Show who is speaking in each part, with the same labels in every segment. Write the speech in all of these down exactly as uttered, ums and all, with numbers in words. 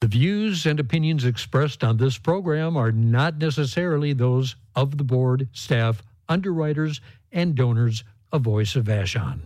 Speaker 1: views and opinions expressed on this program are not necessarily those of the board, staff, underwriters, and donors of Voice of Vashon.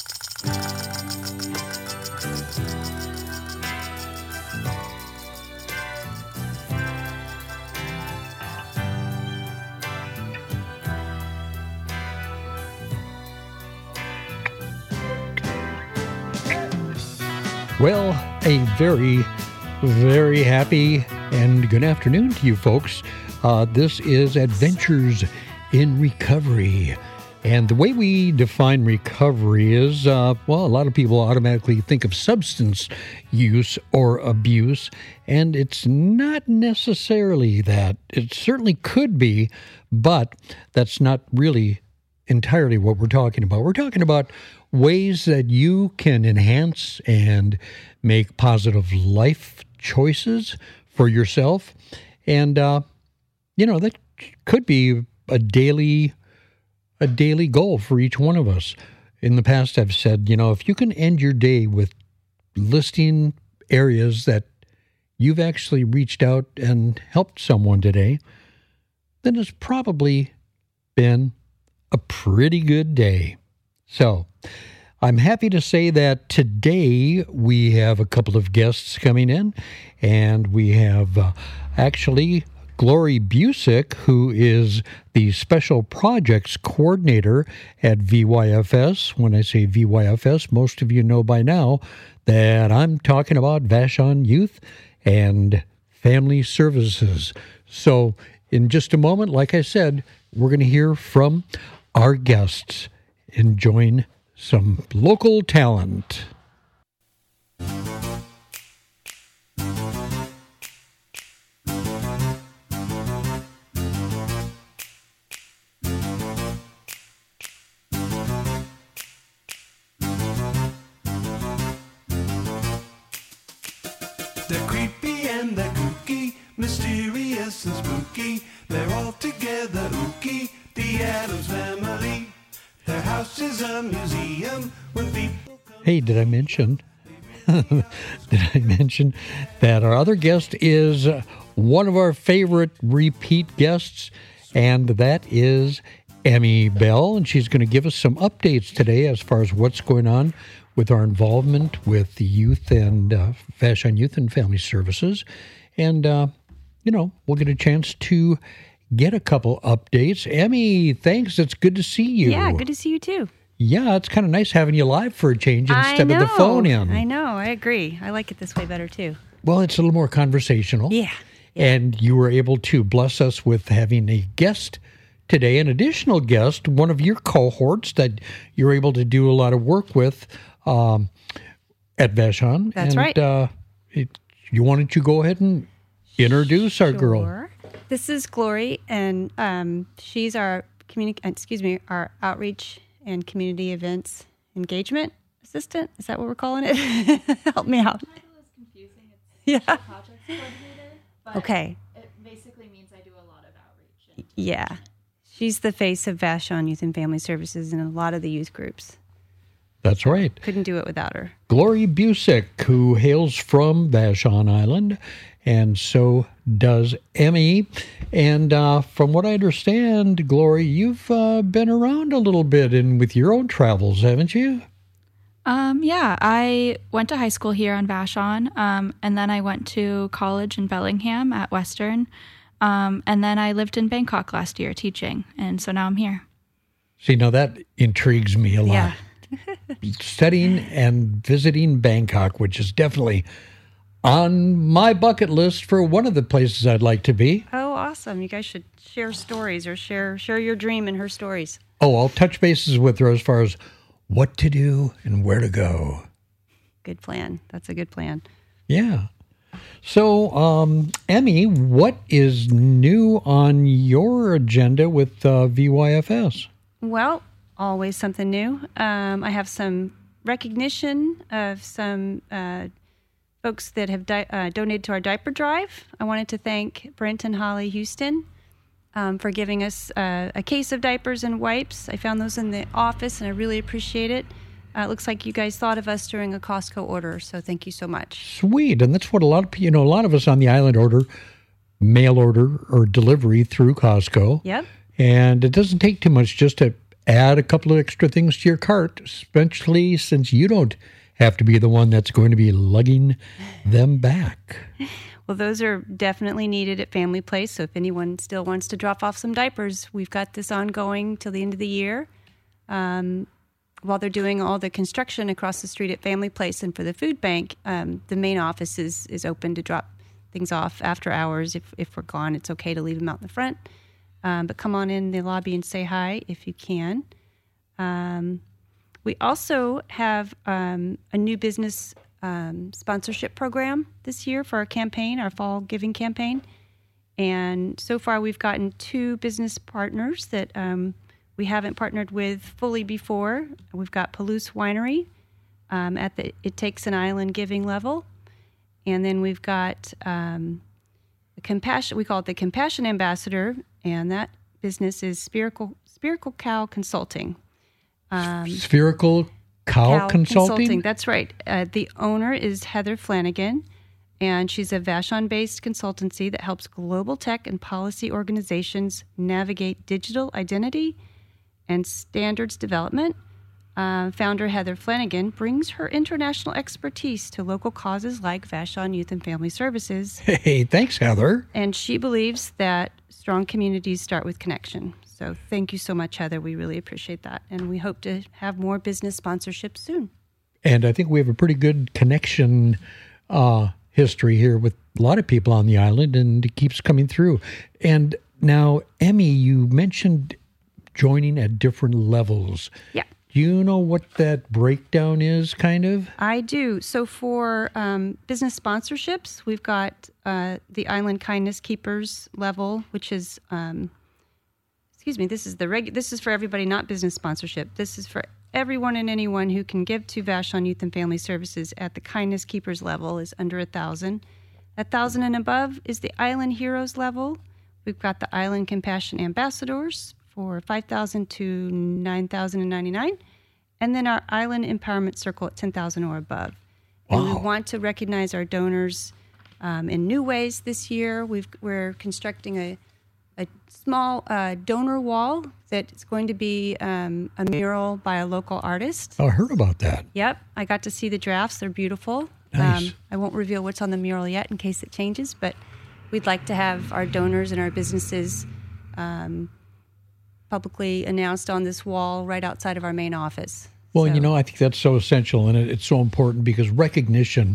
Speaker 1: Well, a very, very happy and good afternoon to you folks. Uh, this is Adventures in Recovery. And the way we define recovery is, uh, well, a lot of people automatically think of substance use or abuse, and it's not necessarily that. It certainly could be, but that's not really entirely what we're talking about. We're talking about ways that you can enhance and make positive life choices for yourself. And, uh, you know, that could be a daily, a daily goal for each one of us. In the past, I've said, you know, if you can end your day with listing areas that you've actually reached out and helped someone today, then it's probably been a pretty good day. So I'm happy to say that today we have a couple of guests coming in, and we have uh, actually Glory Busick, who is the Special Projects Coordinator at V Y F S. When I say V Y F S, most of you know by now that I'm talking about Vashon Youth and Family Services. So in just a moment, like I said, we're going to hear from our guests enjoying some local talent.
Speaker 2: They're creepy and they're kooky, mysterious and spooky. They're all together ooky, the Addams Family. Their house is a museum when people come.
Speaker 1: Hey, did I mention, did I mention that our other guest is one of our favorite repeat guests, and that is Emmy Bell, and she's going to give us some updates today as far as what's going on with our involvement with the youth and uh, Vashon Youth and Family Services. And, uh, you know, we'll get a chance to get a couple updates. Emmy, thanks. It's good to see you.
Speaker 3: Yeah, good to see you too.
Speaker 1: Yeah, it's kind of nice having you live for a change instead of the phone in.
Speaker 3: I know. I agree. I like it this way better too.
Speaker 1: Well, it's a little more conversational.
Speaker 3: Yeah. yeah.
Speaker 1: And you were able to bless us with having a guest today, an additional guest, one of your cohorts that you're able to do a lot of work with um, at Vashon.
Speaker 3: That's
Speaker 1: and,
Speaker 3: right.
Speaker 1: Uh, it, you wanted to go ahead and introduce
Speaker 3: sure.
Speaker 1: our girl.
Speaker 3: This is Glory, and um, she's our communi- excuse me, our outreach and community events engagement assistant. Is that what we're calling it? Help me out.
Speaker 4: The title is confusing. It's
Speaker 3: Yeah.
Speaker 4: Special Projects Coordinator, but
Speaker 3: Okay.
Speaker 4: it basically means I do a lot of outreach. And
Speaker 3: Yeah. She's the face of Vashon Youth and Family Services in a lot of the youth groups.
Speaker 1: That's right.
Speaker 3: Couldn't do it without her.
Speaker 1: Glory Busick, who hails from Vashon Island, and so does Emmy. And uh, from what I understand, Glory, you've uh, been around a little bit in with your own travels, haven't you?
Speaker 4: Um, yeah, I went to high school here on Vashon, um, and then I went to college in Bellingham at Western, um, and then I lived in Bangkok last year teaching, and so now I'm here.
Speaker 1: See, now that intrigues me a lot.
Speaker 3: Yeah.
Speaker 1: Studying and visiting Bangkok, which is definitely on my bucket list for one of the places I'd like to be.
Speaker 3: Oh, awesome. You guys should share stories or share share your dream and her stories.
Speaker 1: Oh, I'll touch bases with her as far as what to do and where to go.
Speaker 3: Good plan. That's a good plan.
Speaker 1: Yeah. So, um, Emmy, what is new on your agenda with uh, V Y F S?
Speaker 3: Well, always something new. Um, I have some recognition of some uh, folks that have di- uh, donated to our diaper drive. I wanted to thank Brent and Holly Houston um, for giving us uh, a case of diapers and wipes. I found those in the office, and I really appreciate it. Uh, it looks like you guys thought of us during a Costco order, so thank you so much.
Speaker 1: Sweet. And that's what a lot of, you know, a lot of us on the island order mail order or delivery through Costco.
Speaker 3: Yep.
Speaker 1: And it doesn't take too much just to add a couple of extra things to your cart, especially since you don't have to be the one that's going to be lugging them back.
Speaker 3: Well, those are definitely needed at Family Place. So if anyone still wants to drop off some diapers, we've got this ongoing till the end of the year. Um, while they're doing all the construction across the street at Family Place and for the food bank, um, the main office is, is open to drop things off after hours. If, if we're gone, it's okay to leave them out in the front. Um, but come on in the lobby and say hi if you can. Um, we also have um, a new business um, sponsorship program this year for our campaign, our fall giving campaign. And so far we've gotten two business partners that um, we haven't partnered with fully before. We've got Palouse Winery um, at the It Takes an Island giving level. And then we've got um, the Compassion, we call it the Compassion Ambassador, and that business is Spherical, Spherical Cow Consulting. Um,
Speaker 1: Spherical Cow,
Speaker 3: Cow
Speaker 1: Consulting?
Speaker 3: Consulting? That's right. Uh, the owner is Heather Flanagan, and she's a Vashon-based consultancy that helps global tech and policy organizations navigate digital identity and standards development. Uh, founder Heather Flanagan brings her international expertise to local causes like Vashon Youth and Family Services.
Speaker 1: Hey, thanks, Heather.
Speaker 3: And she believes that strong communities start with connection. So thank you so much, Heather. We really appreciate that. And we hope to have more business sponsorships soon.
Speaker 1: And I think we have a pretty good connection uh, history here with a lot of people on the island, and it keeps coming through. And now, Emmy, you mentioned joining at different levels.
Speaker 3: Yeah.
Speaker 1: Do you know what that breakdown is, kind of?
Speaker 3: I do. So for um, business sponsorships, we've got uh, the Island Kindness Keepers level, which is, um, excuse me, this is the reg- This is for everybody, not business sponsorship. This is for everyone and anyone who can give to Vashon Youth and Family Services at the Kindness Keepers level is under a thousand. A thousand and above is the Island Heroes level. We've got the Island Compassion Ambassadors for five thousand to nine thousand ninety-nine, and then our Island Empowerment Circle at ten thousand or above. And
Speaker 1: Wow.
Speaker 3: we want to recognize our donors um, in new ways this year. We've, we're constructing a, a small uh, donor wall that's going to be um, a mural by a local artist.
Speaker 1: I heard about that.
Speaker 3: Yep, I got to see the drafts. They're beautiful.
Speaker 1: Nice.
Speaker 3: Um, I won't reveal what's on the mural yet in case it changes, but we'd like to have our donors and our businesses um, publicly announced on this wall right outside of our main office.
Speaker 1: Well,
Speaker 3: So-
Speaker 1: you know, I think that's so essential, and it, it's so important because recognition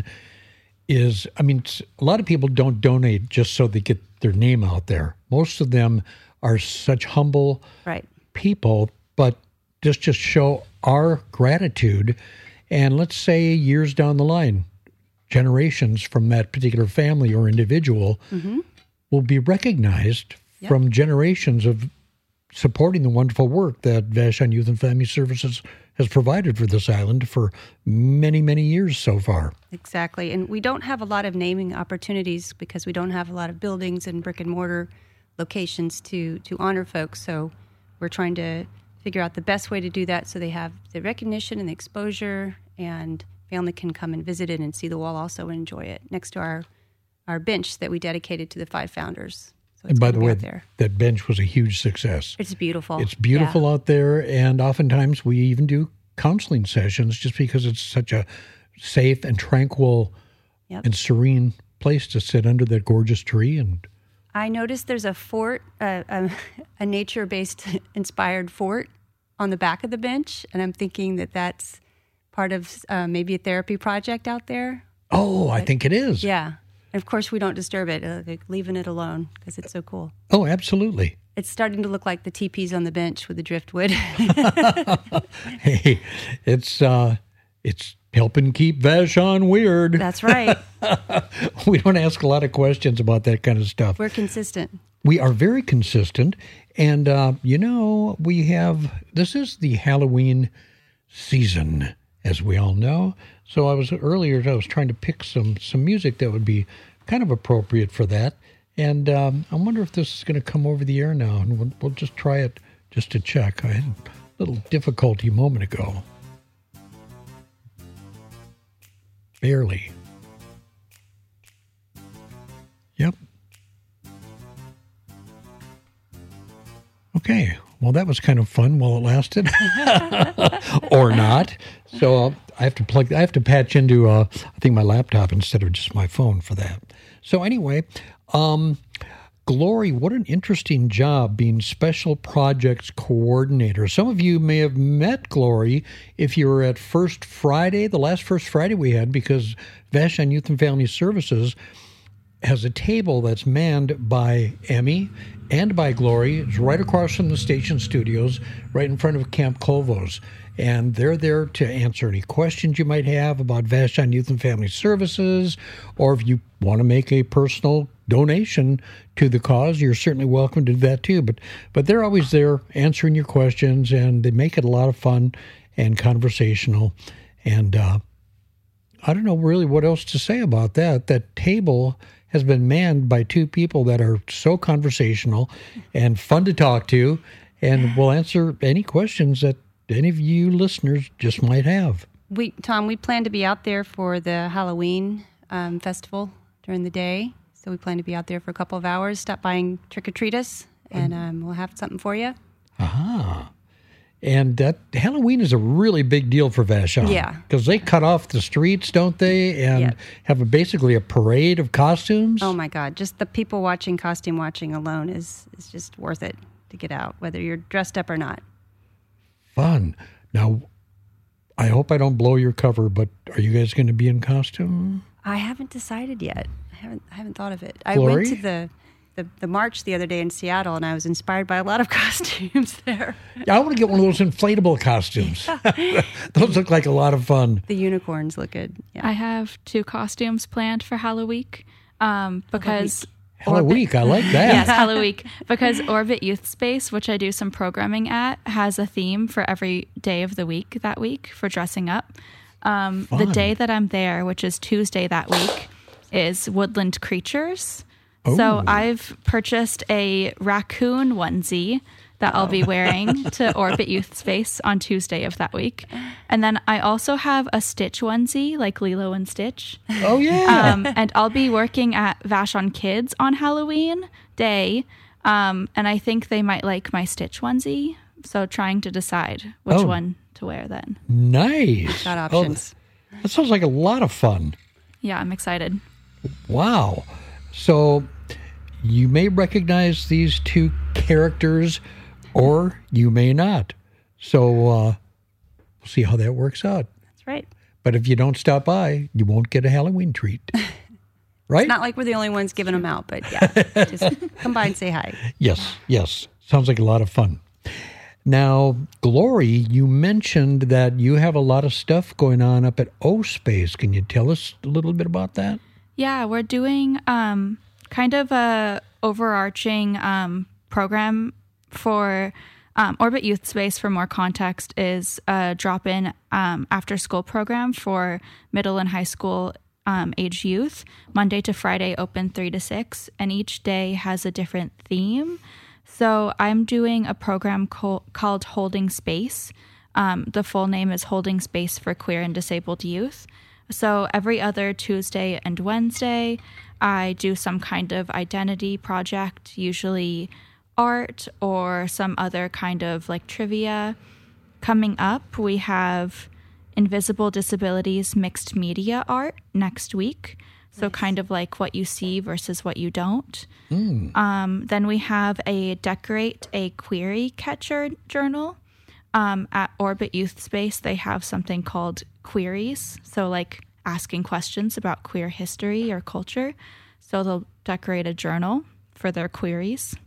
Speaker 1: is, I mean, it's- a lot of people don't donate just so they get their name out there. Most of them are such humble
Speaker 3: Right.
Speaker 1: people, but just just show our gratitude. And let's say years down the line, generations from that particular family or individual will be recognized
Speaker 3: Yep.
Speaker 1: from generations of supporting the wonderful work that Vashon Youth and Family Services has provided for this island for many, many years so far.
Speaker 3: Exactly. And we don't have a lot of naming opportunities because we don't have a lot of buildings and brick and mortar locations to, to honor folks. So we're trying to figure out the best way to do that so they have the recognition and the exposure, and family can come and visit it and see the wall also and enjoy it next to our, our bench that we dedicated to the five founders. So
Speaker 1: And
Speaker 3: it's
Speaker 1: by
Speaker 3: gonna
Speaker 1: the
Speaker 3: be
Speaker 1: way,
Speaker 3: out there.
Speaker 1: that bench was a huge success.
Speaker 3: It's beautiful.
Speaker 1: It's beautiful
Speaker 3: Yeah.
Speaker 1: out there, and oftentimes we even do counseling sessions just because it's such a safe and tranquil
Speaker 3: Yep.
Speaker 1: and serene place to sit under that gorgeous tree. And
Speaker 3: I noticed there's a fort, uh, a, a nature-based inspired fort on the back of the bench, and I'm thinking that that's part of uh, maybe a therapy project out there.
Speaker 1: oh, I think it is.
Speaker 3: Yeah. And of course, we don't disturb it, uh, like leaving it alone because it's so cool.
Speaker 1: Oh, absolutely.
Speaker 3: It's starting to look like the teepees on the bench with the driftwood.
Speaker 1: Hey, it's uh, it's helping keep Vashon weird.
Speaker 3: That's right.
Speaker 1: We don't ask a lot of questions about that kind of stuff.
Speaker 3: We're consistent.
Speaker 1: We are very consistent, and uh, you know, we have this is the Halloween season, as we all know. So I was earlier, I was trying to pick some some music that would be kind of appropriate for that, and um, I wonder if this is going to come over the air now, and we'll, we'll just try it just to check. I had a little difficulty a moment ago. Barely. Yep. Okay. Well, that was kind of fun while it lasted, or not. So uh, I have to plug. I have to patch into, uh, I think, my laptop instead of just my phone for that. So anyway, um, Glory, what an interesting job being special projects coordinator. Some of you may have met Glory if you were at First Friday, the last First Friday we had, because Vashon Youth and Family Services has a table that's manned by Emmy and by Glory. It's right across from the station studios, right in front of Camp Colvos. And they're there to answer any questions you might have about Vashon Youth and Family Services, or if you want to make a personal donation to the cause, you're certainly welcome to do that too. But but they're always there answering your questions, and they make it a lot of fun and conversational. And uh, I don't know really what else to say about that. That table has been manned by two people that are so conversational and fun to talk to, and will answer any questions that any of you listeners just might have.
Speaker 3: We, Tom, we plan to be out there for the Halloween um, festival during the day. So we plan to be out there for a couple of hours, stop by and trick-or-treat us, and um, we'll have something for you.
Speaker 1: Aha. And that Halloween is a really big deal for Vashon.
Speaker 3: Yeah.
Speaker 1: Because they cut off the streets, don't they? And
Speaker 3: Yep.
Speaker 1: have a, basically a parade of costumes.
Speaker 3: Oh, my God. Just the people watching, costume watching alone is, is just worth it to get out, whether you're dressed up or not.
Speaker 1: Fun. Now, I hope I don't blow your cover, but are you guys going to be in costume?
Speaker 3: I haven't decided yet. I haven't I haven't thought of it. I
Speaker 1: Glory?
Speaker 3: went to the, the, the march the other day in Seattle, and I was inspired by a lot of costumes there.
Speaker 1: I want to get one of those inflatable costumes. Those look like a lot of fun.
Speaker 3: The unicorns look good. Yeah.
Speaker 4: I have two costumes planned for Halloween um, because
Speaker 1: Halloween, I like that.
Speaker 4: Yes, Halloween. Because Orbit Youth Space, which I do some programming at, has a theme for every day of the week that week for dressing up. Um, the
Speaker 1: Fun.
Speaker 4: day that I'm there, which is Tuesday that week, is Woodland Creatures.
Speaker 1: Oh.
Speaker 4: So I've purchased a raccoon onesie that I'll be wearing to Orbit Youth Space on Tuesday of that week. And then I also have a Stitch onesie, like Lilo and Stitch.
Speaker 1: Oh, yeah.
Speaker 4: Um, and I'll be working at Vashon Kids on Halloween day. Um, and I think they might like my Stitch onesie. So trying to decide which
Speaker 1: Oh.
Speaker 4: one to wear then.
Speaker 1: Nice.
Speaker 3: Got
Speaker 1: Oh,
Speaker 3: options.
Speaker 1: that sounds like a lot of fun.
Speaker 4: Yeah, I'm excited.
Speaker 1: Wow. So you may recognize these two characters, or you may not. So uh, we'll see how that works out.
Speaker 3: That's right.
Speaker 1: But if you don't stop by, you won't get a Halloween treat. Right?
Speaker 3: Not like we're the only ones giving them out, but yeah, just come by and say hi.
Speaker 1: Yes, yes. Sounds like a lot of fun. Now, Glory, you mentioned that you have a lot of stuff going on up at O Space. Can you tell us a little bit about that?
Speaker 4: Yeah, we're doing um, kind of a overarching um, program for um, Orbit Youth Space. For more context, is a drop-in um, after-school program for middle and high school um, age youth. Monday to Friday, open three to six, and each day has a different theme. So I'm doing a program co- called Holding Space. Um, the full name is Holding Space for Queer and Disabled Youth. So every other Tuesday and Wednesday, I do some kind of identity project, usually art or some other kind of like trivia. Coming up, we have Invisible Disabilities Mixed Media Art next week. So kind of like what you see versus what you don't.
Speaker 1: Mm.
Speaker 4: Um, then we have a Decorate a Query Catcher journal. Um, at Orbit Youth Space, they have something called queries. So like asking questions about queer history or culture. So they'll decorate a journal for their queries.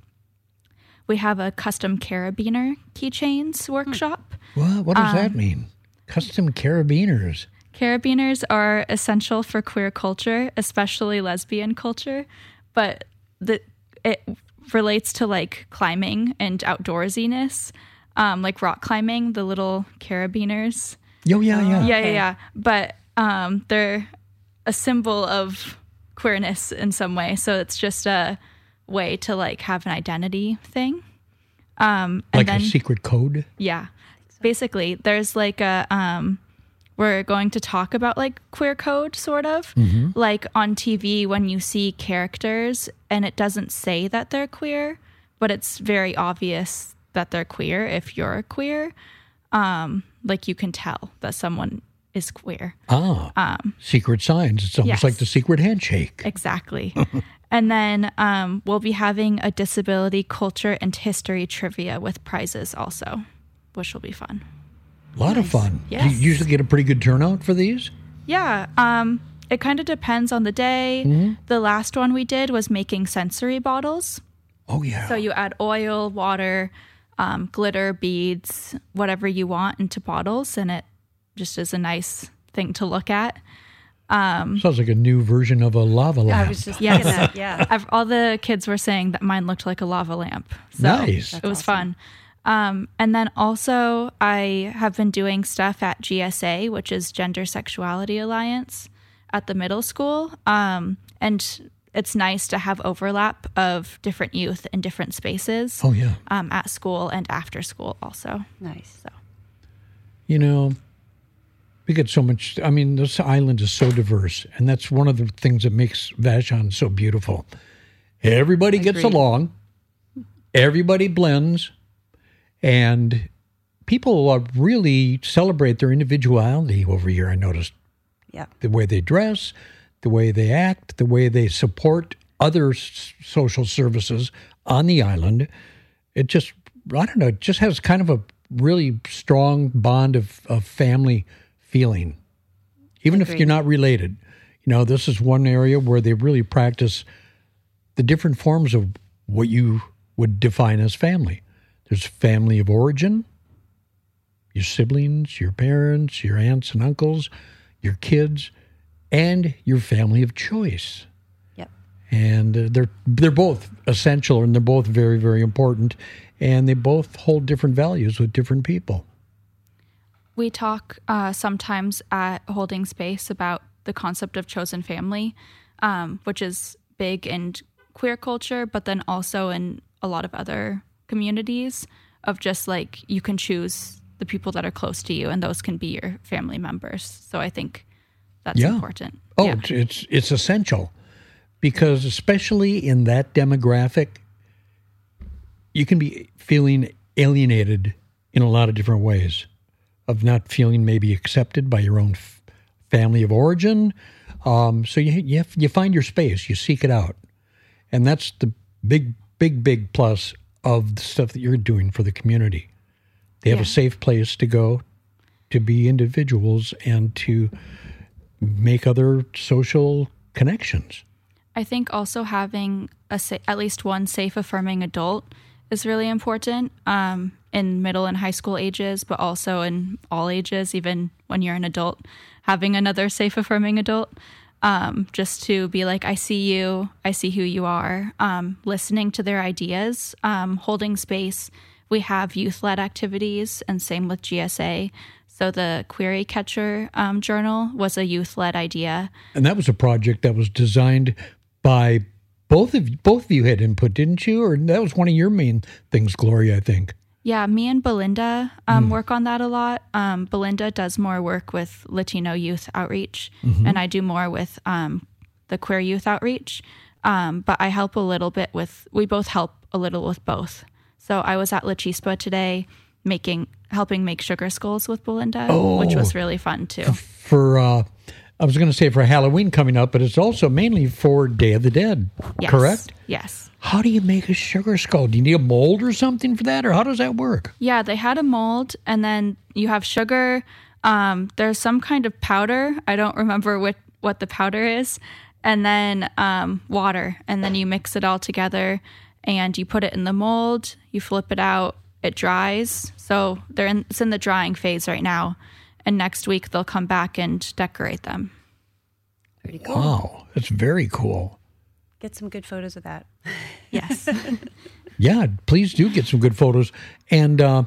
Speaker 4: We have a custom carabiner keychains workshop.
Speaker 1: What, what does
Speaker 4: Um,
Speaker 1: that mean? Custom carabiners.
Speaker 4: Carabiners are essential for queer culture, especially lesbian culture, but the it relates to like climbing and outdoorsiness, um, like rock climbing, the little carabiners.
Speaker 1: Oh, yeah, yeah.
Speaker 4: Yeah,
Speaker 3: Okay.
Speaker 4: yeah, yeah. But um, they're a symbol of queerness in some way. So it's just a way to like have an identity thing. Um, and
Speaker 1: Like
Speaker 4: then,
Speaker 1: a secret code?
Speaker 4: yeah, basically there's like a, um, we're going to talk about like queer code, sort of. Like on T V, when you see characters and it doesn't say that they're queer, but it's very obvious that they're queer if you're queer. Um, like you can tell that someone is queer.
Speaker 1: Ah, um, secret signs. It's almost
Speaker 4: yes.
Speaker 1: like the secret handshake.
Speaker 4: Exactly. And then um, we'll be having a disability culture and history trivia with prizes also, which will be fun.
Speaker 1: A lot nice. of fun.
Speaker 4: Yes.
Speaker 1: Do you usually get a pretty good turnout for these?
Speaker 4: Yeah. Um, it kind of depends on the day. Mm-hmm. The last one we did was making sensory bottles.
Speaker 1: Oh, yeah.
Speaker 4: So you add oil, water, um, glitter, beads, whatever you want into bottles, and it just is a nice thing to look at. Um,
Speaker 1: Sounds like a new version of a lava lamp.
Speaker 3: I was just yes. thinking that, yeah.
Speaker 4: I've, all the kids were saying that mine looked like a lava lamp. So
Speaker 1: nice.
Speaker 4: It was
Speaker 3: awesome.
Speaker 4: fun. Um, and then also I have been doing stuff at G S A, which is Gender Sexuality Alliance at the middle school. Um, and it's nice to have overlap of different youth in different spaces.
Speaker 1: Oh, yeah.
Speaker 4: Um, at school and after school also.
Speaker 3: Nice.
Speaker 4: So,
Speaker 1: you know, we get so much. I mean, this island is so diverse, and that's one of the things that makes Vashon so beautiful. Everybody
Speaker 3: Agreed.
Speaker 1: gets along, everybody blends, and people uh, really celebrate their individuality over here. I noticed.
Speaker 3: Yeah.
Speaker 1: The way they dress, the way they act, the way they support other s- social services on the island. It just, I don't know, it just has kind of a really strong bond of, of family feeling, even
Speaker 3: Agreed.
Speaker 1: if you're not related. You know, this is one area where they really practice the different forms of what you would define as family. There's family of origin, your siblings, your parents, your aunts and uncles, your kids, and your family of choice.
Speaker 3: Yep.
Speaker 1: And uh, they're they're both essential, and they're both very, very important, and they both hold different values with different people.
Speaker 4: we talk uh, sometimes at Holding Space about the concept of chosen family, um, which is big in queer culture, but then also in a lot of other communities, of just like you can choose the people that are close to you and those can be your family members. So I think that's
Speaker 1: yeah.
Speaker 4: important.
Speaker 1: Oh,
Speaker 4: yeah.
Speaker 1: it's it's essential, because especially in that demographic, you can be feeling alienated in a lot of different ways, of not feeling maybe accepted by your own f- family of origin. Um, so you you, have, you find your space, you seek it out. And that's the big, big, big plus of the stuff that you're doing for the community. They have
Speaker 4: Yeah.
Speaker 1: a safe place to go, to be individuals, and to make other social connections.
Speaker 4: I think also having a sa- at least one safe, affirming adult is really important um, in middle and high school ages, but also in all ages, even when you're an adult, having another safe, affirming adult, um, just to be like, I see you, I see who you are, um, listening to their ideas, um, holding space. We have youth-led activities, and same with G S A. So the Query Catcher um, Journal was a youth-led idea.
Speaker 1: And that was a project that was designed by both of you. Both of you had input, didn't you? Or that was one of your main things, Gloria, I think.
Speaker 4: Yeah, me and Belinda um, mm. work on that a lot. Um, Belinda does more work with Latino youth outreach, mm-hmm. and I do more with um, the queer youth outreach. Um, but I help a little bit with, we both help a little with both. So I was at La Chispa today making, helping make sugar skulls with Belinda,
Speaker 1: oh,
Speaker 4: which was really fun too.
Speaker 1: For, uh, I was going to say for Halloween coming up, but it's also mainly for Day of the Dead,
Speaker 4: yes.
Speaker 1: correct?
Speaker 4: Yes.
Speaker 1: How do you make a sugar skull? Do you need a mold or something for that, or how does that work?
Speaker 4: Yeah, they had a mold, and then you have sugar. Um, there's some kind of powder. I don't remember what, what the powder is. And then um, water, and then you mix it all together, and you put it in the mold. You flip it out. It dries. So they're in, it's in the drying phase right now. And next week they'll come back and decorate them.
Speaker 3: Pretty cool.
Speaker 1: Wow, that's very cool.
Speaker 3: Get some good photos of that.
Speaker 4: Yes.
Speaker 1: Yeah, please do get some good photos. And uh,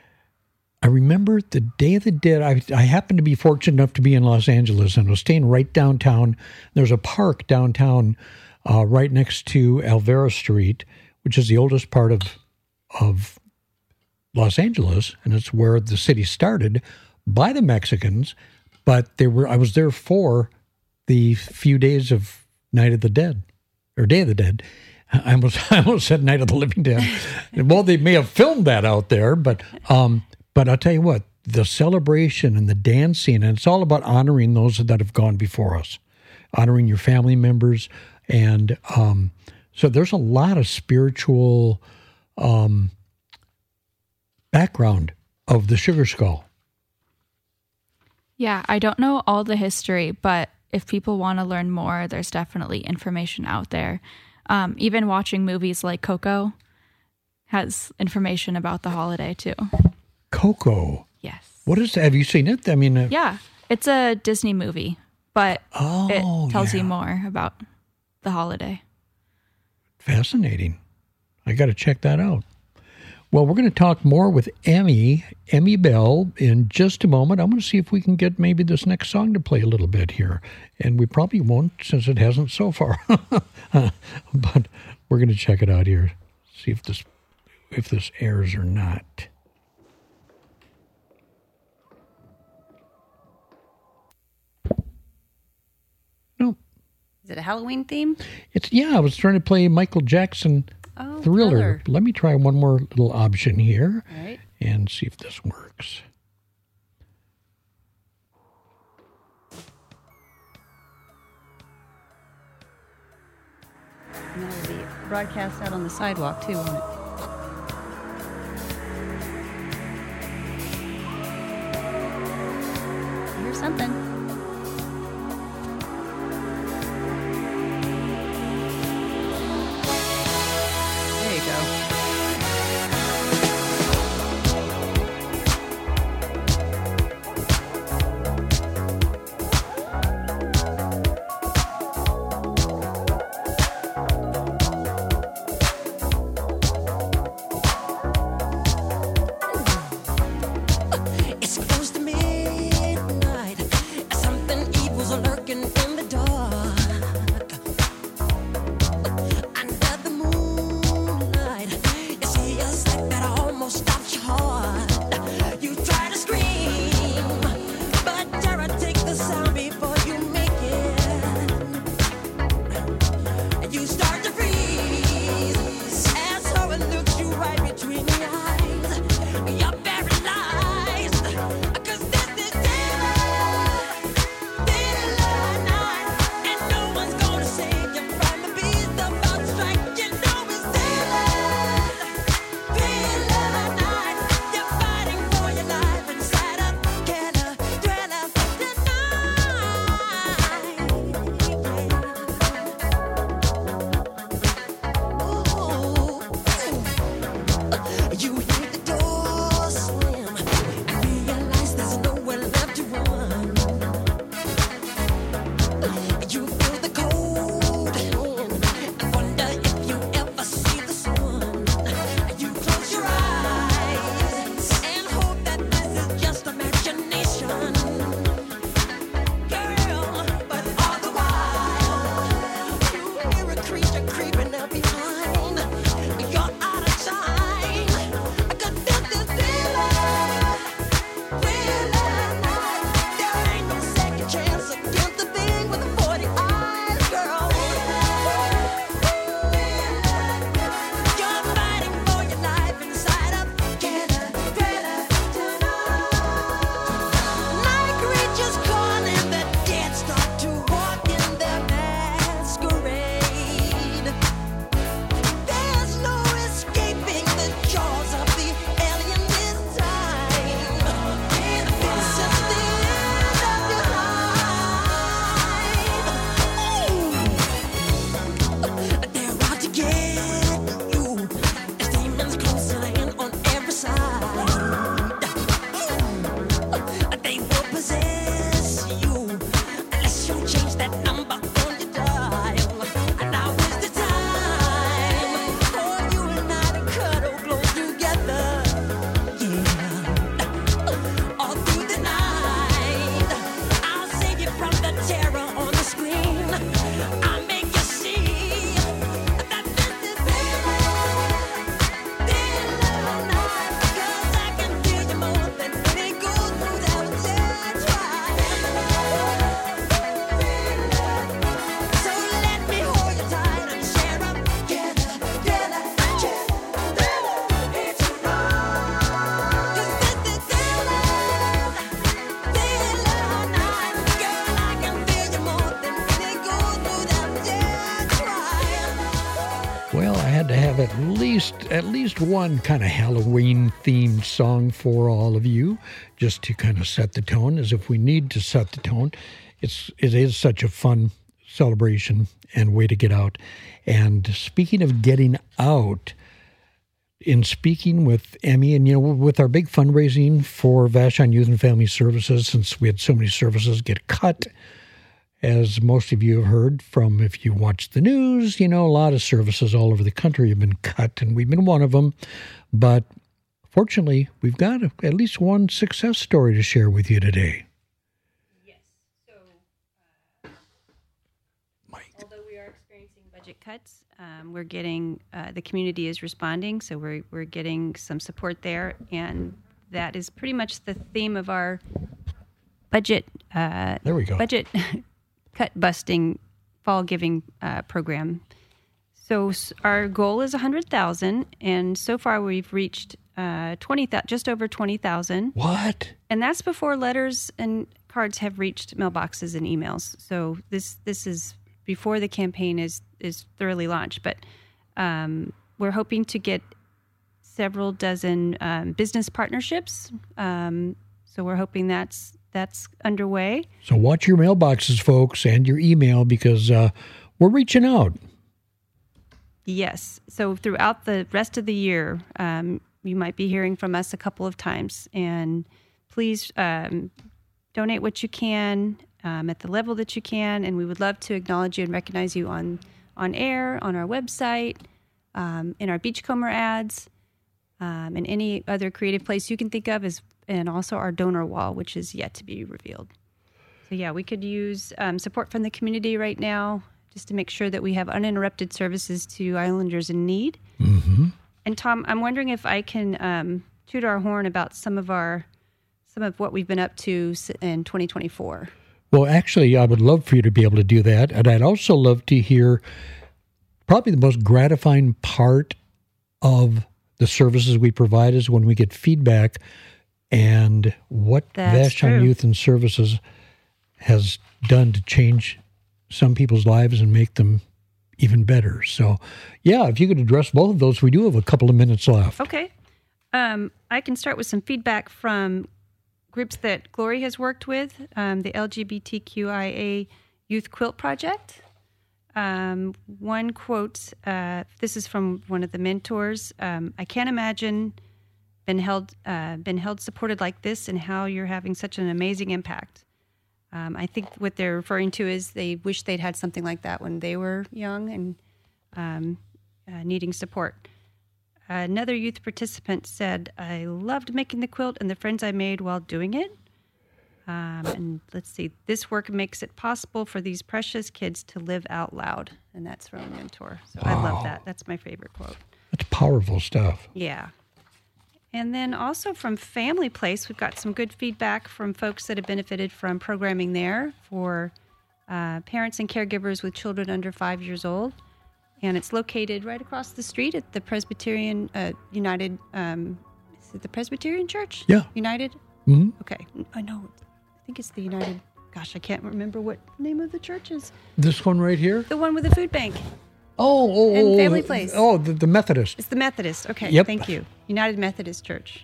Speaker 1: I remember the Day of the Dead. I, I happened to be fortunate enough to be in Los Angeles, and I was staying right downtown. There's a park downtown uh, right next to Alvera Street, which is the oldest part of of Los Angeles, and it's where the city started by the Mexicans, but they were. I was there for the few days of Night of the Dead, or Day of the Dead. I almost, I almost said Night of the Living Dead. Well, they may have filmed that out there, but um, but I'll tell you what, the celebration and the dancing, and it's all about honoring those that have gone before us, honoring your family members, and um, so there's a lot of spiritual um, background of the Sugar Skull.
Speaker 4: Yeah, I don't know all the history, but if people want to learn more, there's definitely information out there. Um, even watching movies like Coco has information about the holiday too.
Speaker 1: Coco.
Speaker 4: Yes.
Speaker 1: What is that? Have you seen it? I mean, uh,
Speaker 4: yeah, it's a Disney movie, but
Speaker 1: oh,
Speaker 4: it tells
Speaker 1: yeah.
Speaker 4: you more about the holiday.
Speaker 1: Fascinating. I got to check that out. Well, we're going to talk more with Emmy, Emmy Bell, in just a moment. I'm going to see if we can get maybe this next song to play a little bit here. And we probably won't, since it hasn't so far. But we're going to check it out here, see if this if this airs or not. No.
Speaker 3: Is it a Halloween theme?
Speaker 1: It's yeah, I was trying to play Michael Jackson
Speaker 3: Oh,
Speaker 1: Thriller.
Speaker 3: Thriller.
Speaker 1: Let me try one more little option here.
Speaker 3: All right.
Speaker 1: And see if this works.
Speaker 3: And that'll be broadcast out on the sidewalk, too, won't it? Here's something. There you go.
Speaker 5: It's close to midnight.
Speaker 1: had to have at least at least one kind of Halloween themed song for all of you, just to kind of set the tone, as if we need to set the tone. It's it is such a fun celebration and way to get out. And speaking of getting out, in speaking with Emmy, and you know, with our big fundraising for Vashon Youth and Family Services, since we had so many services get cut, as most of you have heard from, if you watch the news, you know, a lot of services all over the country have been cut, and we've been one of them. But fortunately, we've got at least one success story to share with you today.
Speaker 3: Yes. So, uh, although we are experiencing budget cuts, um, we're getting, uh, the community is responding, so we're, we're getting some support there, and that is pretty much the theme of our budget. Uh,
Speaker 1: there we go.
Speaker 3: Budget cut busting fall giving uh, program. So s- our goal is one hundred thousand, and so far we've reached uh, twenty thousand, just over twenty thousand.
Speaker 1: What?
Speaker 3: And that's before letters and cards have reached mailboxes and emails. So this this is before the campaign is is thoroughly launched. But um, we're hoping to get several dozen um, business partnerships. Um, so we're hoping that's that's underway.
Speaker 1: So watch your mailboxes, folks, and your email, because uh, we're reaching out.
Speaker 3: Yes. So throughout the rest of the year, um, you might be hearing from us a couple of times. And please um, donate what you can um, at the level that you can. And we would love to acknowledge you and recognize you on, on air, on our website, um, in our Beachcomber ads, um, and any other creative place you can think of, as, and also our donor wall, which is yet to be revealed. So yeah, we could use um, support from the community right now, just to make sure that we have uninterrupted services to Islanders in need.
Speaker 1: Mm-hmm.
Speaker 3: And Tom, I'm wondering if I can um, toot our horn about some of our, some of what we've been up to in twenty twenty-four.
Speaker 1: Well, actually, I would love for you to be able to do that. And I'd also love to hear probably the most gratifying part of the services we provide is when we get feedback and what
Speaker 3: That's
Speaker 1: Vashon
Speaker 3: true.
Speaker 1: Youth and Services has done to change some people's lives and make them even better. So, yeah, if you could address both of those, we do have a couple of minutes left.
Speaker 3: Okay. Um, I can start with some feedback from groups that Glory has worked with, um, the L G B T Q I A Youth Quilt Project. Um, one quote, uh, this is from one of the mentors. Um, I can't imagine been held, uh, been held supported like this, and how you're having such an amazing impact. Um, I think what they're referring to is they wish they'd had something like that when they were young and um, uh, needing support. Another youth participant said, I loved making the quilt and the friends I made while doing it. Um, and let's see, this work makes it possible for these precious kids to live out loud. And that's from a mentor. So I love
Speaker 1: Wow.
Speaker 3: that. That's my favorite quote.
Speaker 1: That's powerful stuff.
Speaker 3: Yeah. And then also from Family Place, we've got some good feedback from folks that have benefited from programming there for uh, parents and caregivers with children under five years old. And it's located right across the street at the Presbyterian uh, United, um, is it the Presbyterian Church?
Speaker 1: Yeah.
Speaker 3: United?
Speaker 1: Mm-hmm.
Speaker 3: Okay. I know. I think it's the United. Gosh, I can't remember what the name of the church is.
Speaker 1: This one right here?
Speaker 3: The one with the food bank.
Speaker 1: Oh, oh,
Speaker 3: And
Speaker 1: oh,
Speaker 3: Family
Speaker 1: the-
Speaker 3: Place.
Speaker 1: Oh, the, the Methodist.
Speaker 3: It's the Methodist. Okay,
Speaker 1: Yep.
Speaker 3: thank you. United Methodist Church.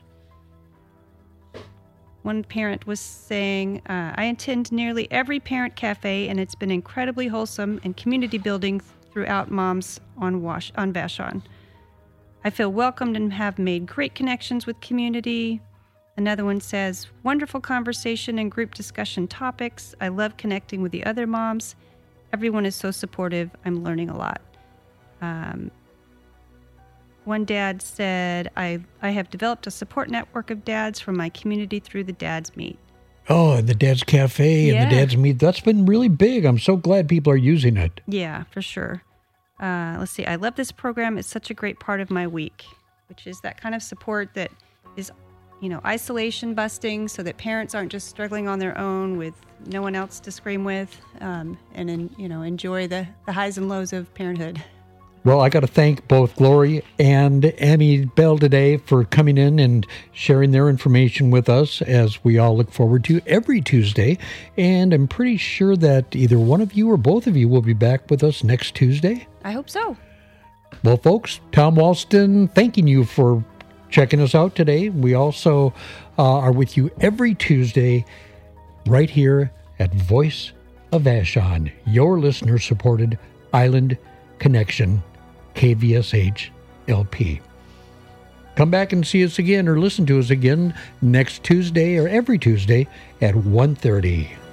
Speaker 3: One parent was saying, uh, I attend nearly every parent cafe, and it's been incredibly wholesome and community building throughout Moms on Wash on Vashon. I feel welcomed and have made great connections with community. Another one says, wonderful conversation and group discussion topics. I love connecting with the other moms. Everyone is so supportive. I'm learning a lot. Um, one dad said, I, I have developed a support network of dads from my community through the Dads Meet.
Speaker 1: Oh, and the Dad's Cafe and
Speaker 3: Yeah.
Speaker 1: the Dad's Meet. That's been really big. I'm so glad people are using it.
Speaker 3: Yeah, for sure. Uh, let's see. I love this program. It's such a great part of my week, which is that kind of support that is, you know, isolation busting, so that parents aren't just struggling on their own with no one else to scream with, um, and, in, you know, enjoy the, the highs and lows of parenthood.
Speaker 1: Well, I got to thank both Glory and Emmy Bell today for coming in and sharing their information with us, as we all look forward to every Tuesday. And I'm pretty sure that either one of you or both of you will be back with us next Tuesday.
Speaker 3: I hope so.
Speaker 1: Well, folks, Tom Walston thanking you for checking us out today. We also uh, are with you every Tuesday right here at Voice of Vashon, your listener-supported Island Connection, K V S H L P. Come back and see us again or listen to us again next Tuesday or every Tuesday at one thirty.